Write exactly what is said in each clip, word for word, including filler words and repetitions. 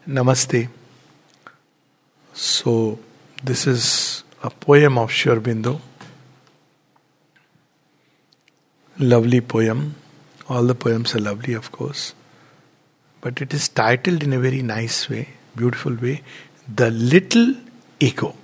Namaste. So, this is a poem of Sri Aurobindo. Lovely poem. All the poems are lovely, of course. But it is titled in a very nice way, beautiful way, The Little Ego.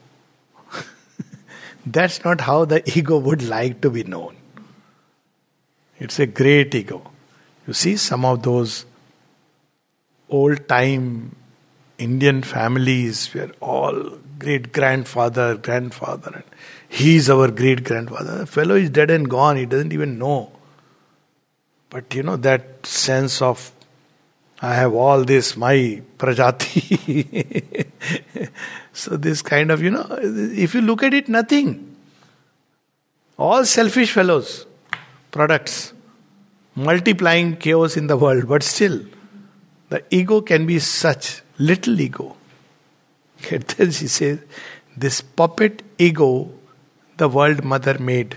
That's not how the ego would like to be known. It's a great ego. You see, some of those old time Indian families were all great grandfather, grandfather, and he's our great grandfather. The fellow is dead and gone, he doesn't even know. But you know, that sense of, I have all this, my prajati. So this kind of, you know, if you look at it, nothing. All selfish fellows, products, multiplying chaos in the world, but still, the ego can be such, little ego. And then she says, this puppet ego, the world mother made.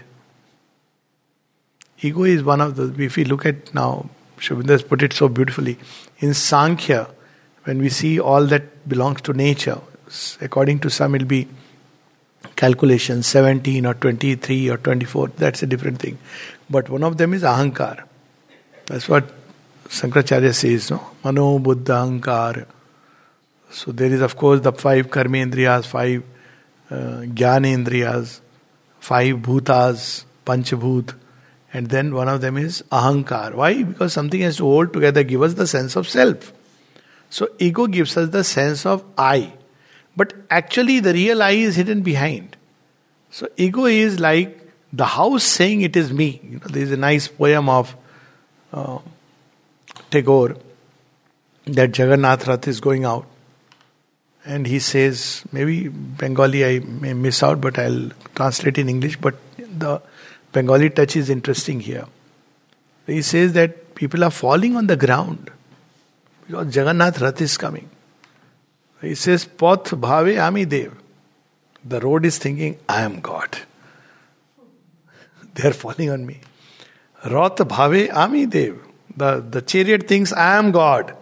Ego is one of the, if we look at now, Sri Aurobindo has put it so beautifully. In Sankhya, when we see all that belongs to nature, according to some it will be calculation, seventeen or twenty-three or twenty-four, that's a different thing. But one of them is ahankar. That's what Sankaracharya says, no? Mano, Buddha, Ahankar. So there is of course the five karmendriyas, five uh, jnanendriyas, five bhutas, panchabhut, and then one of them is ahankar. Why? Because something has to hold together, give us the sense of self. So ego gives us the sense of I. But actually the real I is hidden behind. So ego is like the house saying it is me. You know, there is a nice poem of uh, Tagore that Jagannath Rath is going out. And he says, maybe Bengali I may miss out, but I'll translate in English. But the Bengali touch is interesting here. He says that people are falling on the ground because Jagannath Rath is coming. He says, Path bhave ami dev. The road is thinking, I am God. They are falling on me. Rath bhave ami dev. The, the chariot thinks, I am God.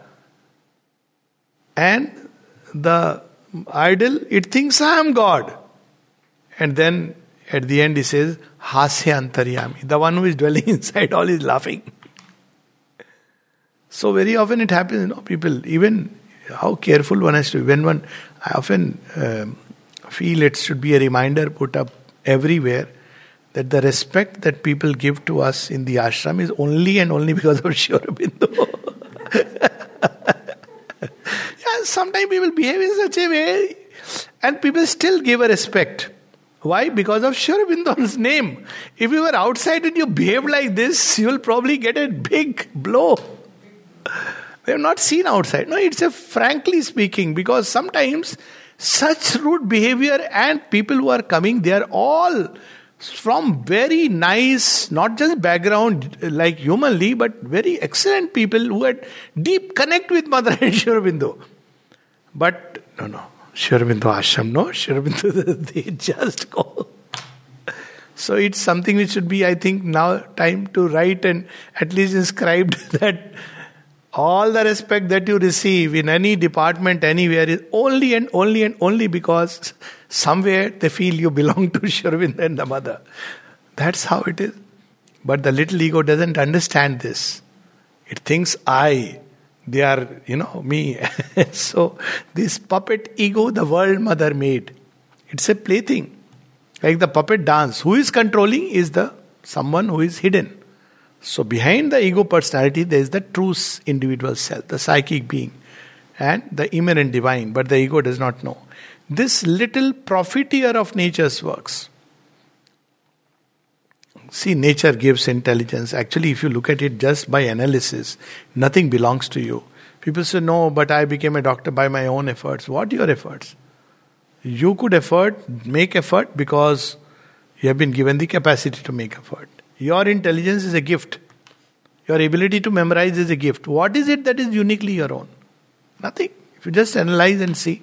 And the idol, it thinks, I am God. And then at the end he says, Hasya antaryami. The one who is dwelling inside all is laughing. So very often it happens, you know, people, even how careful one has to be. When one, I often um, feel it should be a reminder put up everywhere that the respect that people give to us in the ashram is only and only because of Sri Aurobindo. Yeah, sometimes people behave in such a way and people still give a respect. Why? Because of Sri Aurobindo's name. If you were outside and you behaved like this, you will probably get a big blow. They have not seen outside. No, it's a frankly speaking, because sometimes such rude behavior and people who are coming, they are all from very nice, not just background like humanly, but very excellent people who had deep connect with Mother and Sri Aurobindo. But no, no, Sri Aurobindo ashram, no, Sri Aurobindo, they just go. So it's something which should be, I think, now time to write and at least inscribed that all the respect that you receive in any department, anywhere, is only and only and only because somewhere they feel you belong to Sri Aurobindo and the Mother. That's how it is. But the little ego doesn't understand this. It thinks I, they are, you know, me. So this puppet ego, the world mother made. It's a plaything. Like the puppet dance. Who is controlling is the someone who is hidden. So behind the ego personality, there is the true individual self, the psychic being, and the immanent divine, but the ego does not know. This little profiteer of nature's works. See, nature gives intelligence. Actually, if you look at it just by analysis, nothing belongs to you. People say, no, but I became a doctor by my own efforts. What are your efforts? You could effort, make effort because you have been given the capacity to make effort. Your intelligence is a gift. Your ability to memorize is a gift. What is it that is uniquely your own? Nothing. If you just analyze and see.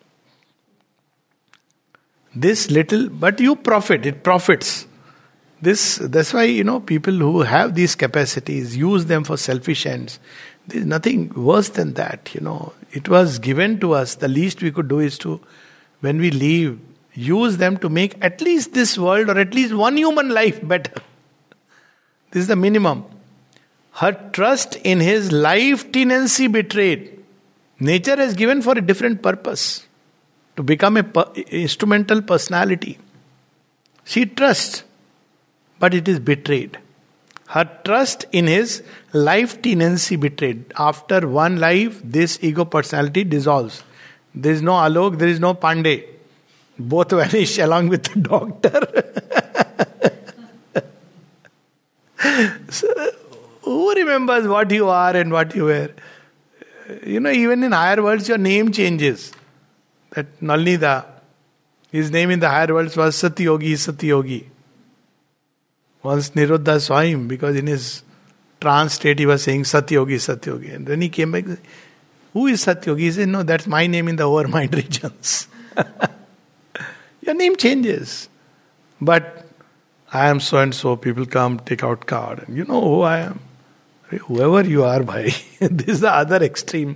This little, but you profit, it profits. This, that's why, you know, people who have these capacities use them for selfish ends. There is nothing worse than that, you know. It was given to us. The least we could do is to, when we leave, use them to make at least this world or at least one human life better. This is the minimum. Her trust in his life tenancy betrayed. Nature has given for a different purpose. To become a per- instrumental personality. She trusts, but it is betrayed. Her trust in his life tenancy betrayed. After one life, this ego personality dissolves. There is no Alok, there is no Pandey. Both vanish along with the doctor. So, who remembers what you are and what you were? You know, even in higher worlds, your name changes. That Nalnida, his name in the higher worlds was Satyogi, Satyogi. Once Niruddha saw him because in his trance state he was saying Satyogi, Satyogi. And then he came back, who is Satyogi? He said, no, that's my name in the overmind regions. Your name changes. But I am so and so, people come, take out card. And you know who I am. Whoever you are, bhai. This is the other extreme.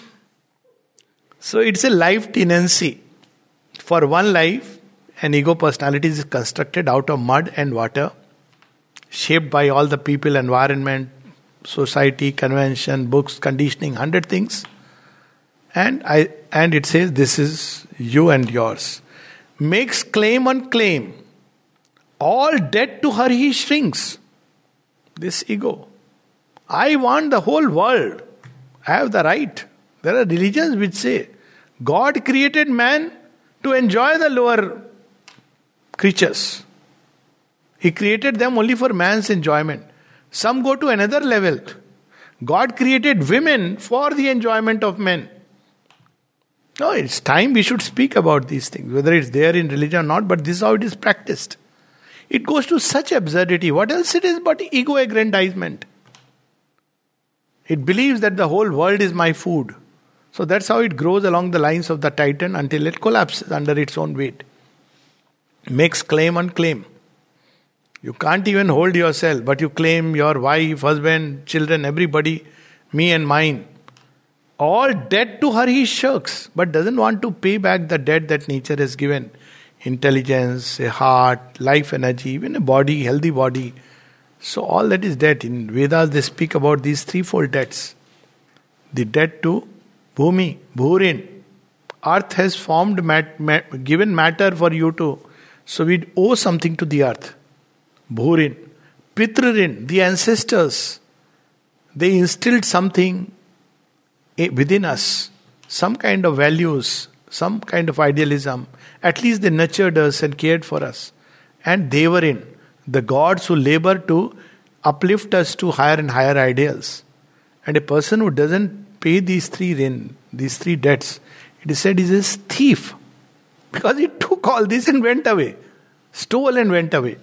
So it's a life tenancy. For one life, an ego personality is constructed out of mud and water, shaped by all the people, environment, society, convention, books, conditioning, hundred things. And I and it says this is you and yours. Makes claim on claim. All debt to her he shrinks. This ego. I want the whole world. I have the right. There are religions which say God created man to enjoy the lower creatures. He created them only for man's enjoyment. Some go to another level. God created women for the enjoyment of men. No, it's time we should speak about these things, whether it's there in religion or not, but this is how it is practiced. It goes to such absurdity. What else it is but ego aggrandizement? It believes that the whole world is my food. So that's how it grows along the lines of the Titan until it collapses under its own weight. Makes claim on claim. You can't even hold yourself, but you claim your wife, husband, children, everybody, me and mine. All debt to her he shirks, but doesn't want to pay back the debt that nature has given. Intelligence, a heart, life energy, even a body, healthy body. So all that is debt. In Vedas they speak about these threefold debts. The debt to Bhumi, Bhurin. Earth has formed, mat, mat, given matter for you to, so we owe something to the earth. Bhurin. Pitrarin, the ancestors. They instilled something within us. Some kind of values, some kind of idealism. At least they nurtured us and cared for us. And they were in. The gods who labor to uplift us to higher and higher ideals. And a person who doesn't pay these three rin, these three debts, it is said is a thief. Because he took all this and went away. Stole and went away.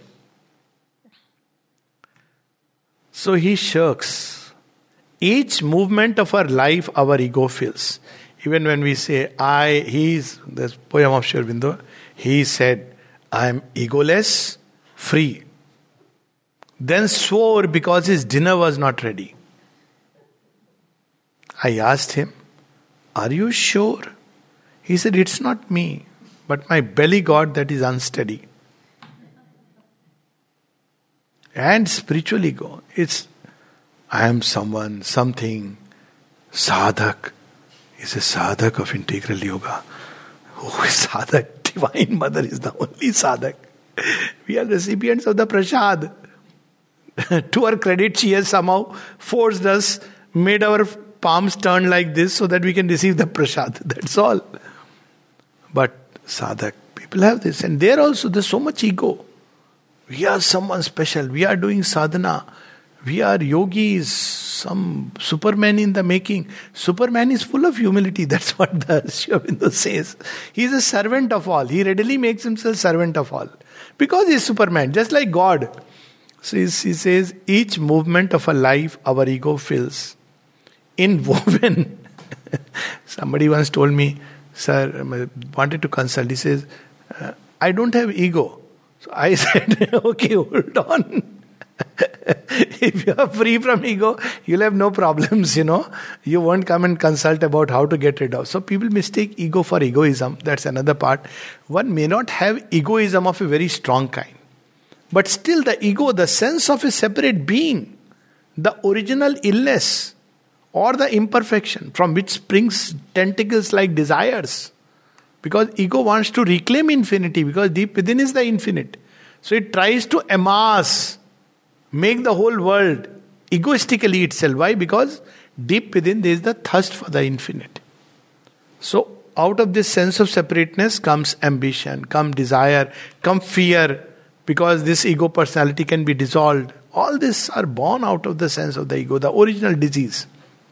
So he shirks. Each movement of our life, our ego feels. Even when we say, I, he is, the poem of Sri Aurobindo, he said, I am egoless, free. Then swore because his dinner was not ready. I asked him, are you sure? He said, it's not me, but my belly god that is unsteady. And spiritual ego, it's I am someone, something. Sadhak is a sadhak of integral yoga. Who is sadhak? Divine Mother is the only sadhak. We are recipients of the prasad. To our credit, she has somehow forced us, made our palms turn like this so that we can receive the prasad. That's all. But sadhak, people have this. And there also, there's so much ego. We are someone special. We are doing sadhana. We are yogis, some Superman in the making. Superman is full of humility. That's what the Sri Aurobindo says. He is a servant of all. He readily makes himself servant of all. Because he is Superman, just like God. So he says, each movement of a life, our ego fills. Inwoven. Somebody once told me, sir, I wanted to consult. He says, I don't have ego. So I said, okay, hold on. If you are free from ego, you'll have no problems, you know. You won't come and consult about how to get rid of. So people mistake ego for egoism. That's another part. One may not have egoism of a very strong kind. But still the ego, the sense of a separate being, the original illness or the imperfection from which springs tentacles like desires. Because ego wants to reclaim infinity, because deep within is the infinite. So it tries to amass, make the whole world egoistically itself. Why? Because deep within there is the thirst for the infinite. So out of this sense of separateness comes ambition, come desire, come fear, because this ego personality can be dissolved. All this are born out of the sense of the ego, the original disease.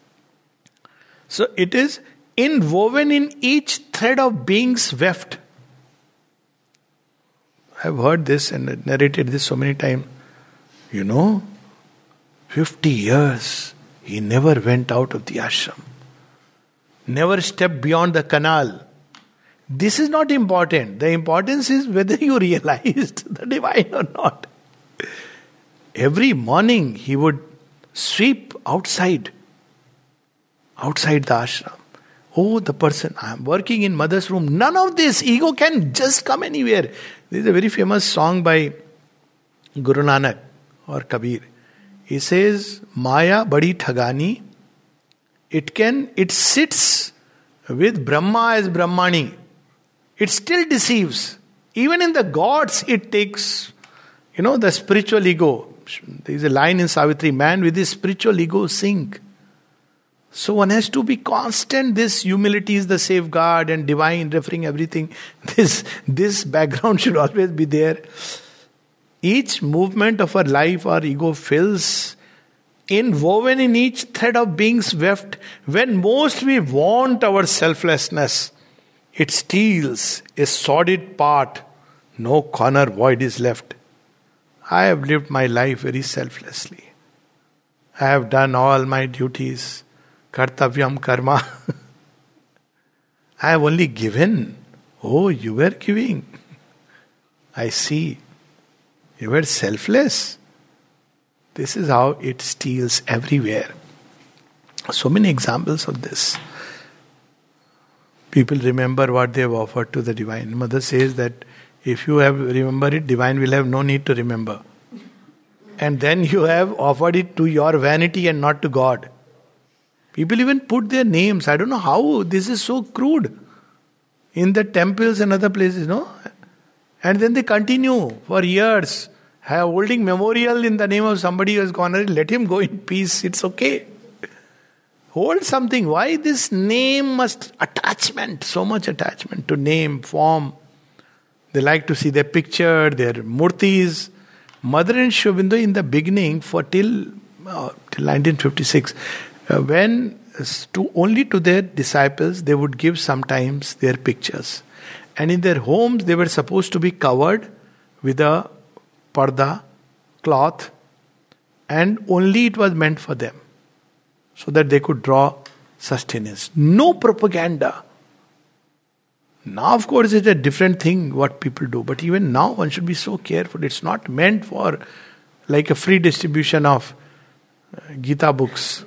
So it is inwoven in each thread of being's weft. I've heard this and narrated this so many times. You know, fifty years he never went out of the ashram. Never stepped beyond the canal. This is not important. The importance is whether you realized the divine or not. Every morning he would sweep outside. Outside the ashram. Oh, the person, I am working in mother's room. None of this. Ego can just come anywhere. There is a very famous song by Guru Nanak or Kabir. He says, Maya badi thagani. It can, it sits with Brahma as Brahmani. It still deceives. Even in the gods, it takes, you know, the spiritual ego. There is a line in Savitri, man with his spiritual ego sink. So one has to be constant. This humility is the safeguard, and divine, referring everything. This, this background should always be there. Each movement of our life, our ego fills, inwoven in each thread of being's weft. When most we want our selflessness, it steals a sordid part. No corner void is left. I have lived my life very selflessly. I have done all my duties. Kartavyam karma. I have only given. Oh, you were giving. I see. You were selfless. This is how it steals everywhere. So many examples of this. People remember what they have offered to the divine. Mother says that if you have remembered it, divine will have no need to remember. And then you have offered it to your vanity and not to God. People even put their names. I don't know how this is so crude. In the temples and other places, no? And then they continue for years. Have holding memorial in the name of somebody who has gone. Let him go in peace. It's okay. Hold something. Why this name must attachment? So much attachment to name, form. They like to see their picture, their murtis. Mother and Sri Aurobindo in the beginning for till, uh, till nineteen fifty-six. Uh, when to only to their disciples they would give sometimes their pictures, and in their homes they were supposed to be covered with a parda, cloth, and only it was meant for them, so that they could draw sustenance. No propaganda. Now of course it's a different thing what people do, but even now one should be so careful. It's not meant for like a free distribution of Gita books.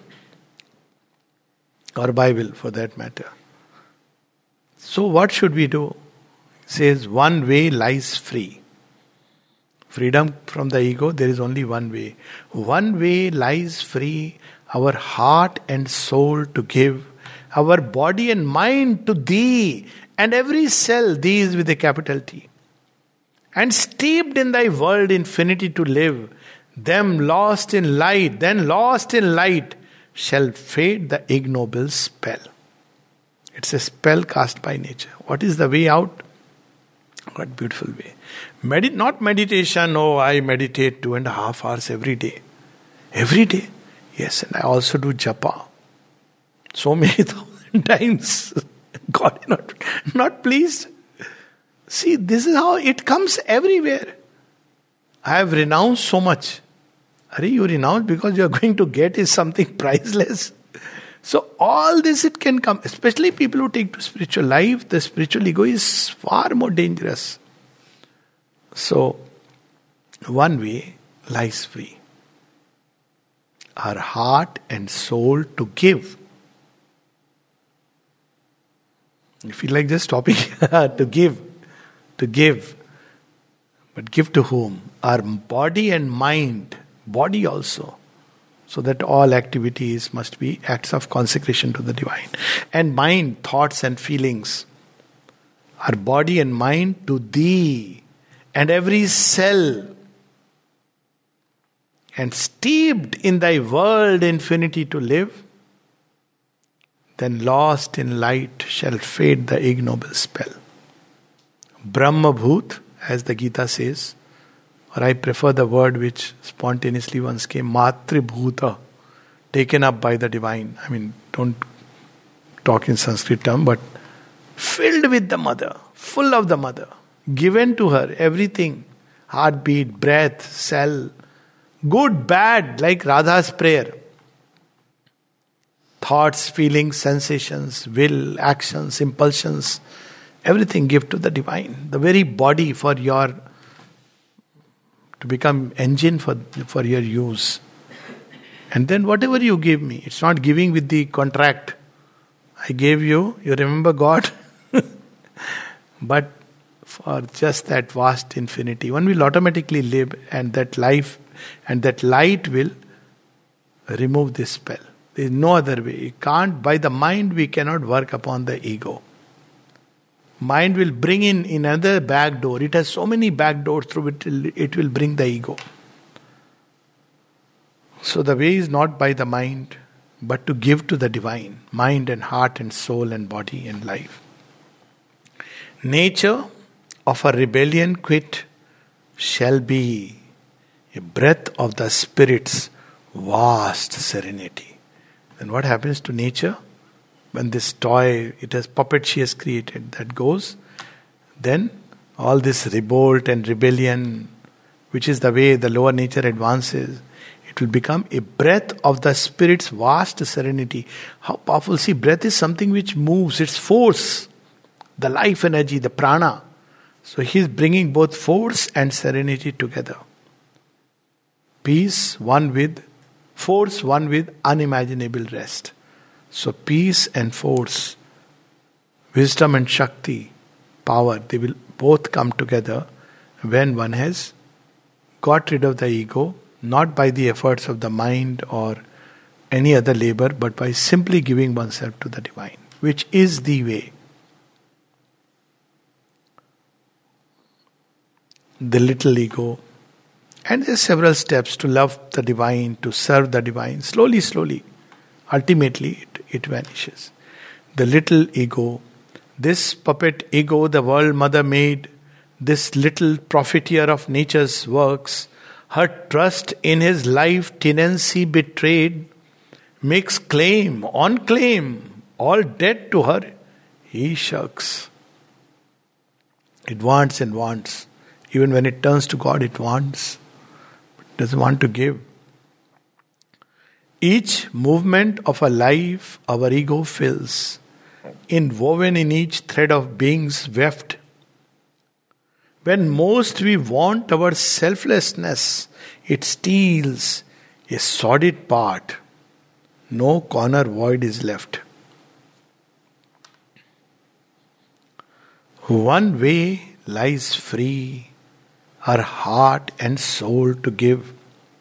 Or Bible for that matter. So what should we do? It says one way lies free. Freedom from the ego, there is only one way. One way lies free, our heart and soul to give, our body and mind to thee, and every cell, thee is with a capital T. And steeped in thy world infinity to live, them lost in light, then lost in light, shall fade the ignoble spell. It's a spell cast by nature. What is the way out? What beautiful way. Medi- not meditation, oh I meditate two and a half hours every day. Every day? Yes, and I also do japa. So many thousand times. God is not, not pleased. See, this is how it comes everywhere. I have renounced so much. Are you renounce because you are going to get is something priceless. So all this it can come, especially people who take to spiritual life. The spiritual ego is far more dangerous. So one way lies free. our heart and soul to give. You feel like just stopping to give, to give. But give to whom? Our body and mind, body also. So that all activities must be acts of consecration to the divine. And mind, thoughts and feelings. Our body and mind to thee, and every cell, and steeped in thy world infinity to live, then lost in light shall fade the ignoble spell. Brahma Bhut, as the Gita says, or I prefer the word which spontaneously once came, Matri Bhuta, taken up by the divine. I mean, don't talk in Sanskrit term, but filled with the mother, full of the mother, given to her everything, heartbeat, breath, cell, good, bad, like Radha's prayer. Thoughts, feelings, sensations, will, actions, impulsions, everything give to the divine. The very body for your, to become engine for, for your use. And then whatever you give me, it's not giving with the contract. I gave you, you remember God? But for just that vast infinity, one will automatically live, and that life and that light will remove this spell. There is no other way. You can't, by the mind we cannot work upon the ego. Mind will bring in another back door. It has so many back doors through which it will bring the ego. So the way is not by the mind, but to give to the divine, mind and heart and soul and body and life. Nature of a rebellion quit shall be a breath of the Spirit's vast serenity. Then what happens to nature? When this toy, it has puppet she has created, that goes, then all this revolt and rebellion, which is the way the lower nature advances, it will become a breath of the Spirit's vast serenity. How powerful. See, breath is something which moves, it's force, the life energy, the prana. So he is bringing both force and serenity together. Peace one with, force one with unimaginable rest. So peace and force, wisdom and Shakti, power, they will both come together when one has got rid of the ego, not by the efforts of the mind or any other labor, but by simply giving oneself to the divine, which is the way. The little ego. And there are several steps to love the divine, to serve the divine. Slowly, slowly, ultimately it, it vanishes. The little ego, this puppet ego the world mother made, this little profiteer of nature's works, her trust in his life tenancy betrayed, makes claim on claim, all dead to her, he shirks. It wants and wants. Even when it turns to God, it wants. It doesn't want to give. Each movement of a life our ego fills, inwoven in each thread of being's weft. When most we want our selflessness, it steals a sordid part. No corner void is left. One way lies free, our heart and soul to give,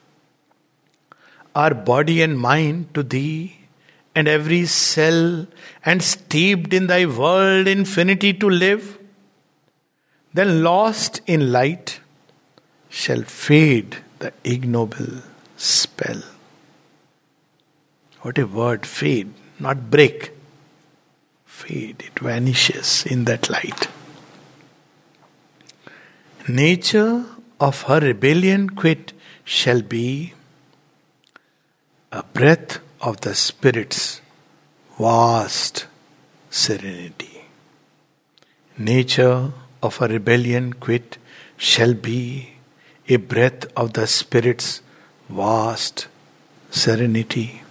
our body and mind to thee, and every cell, and steeped in thy world infinity to live. Then lost in light shall fade the ignoble spell. What a word, fade, not break. Fade, it vanishes in that light. Nature of her rebellion quit shall be a breath of the Spirit's vast serenity. Nature of her rebellion quit shall be a breath of the Spirit's vast serenity.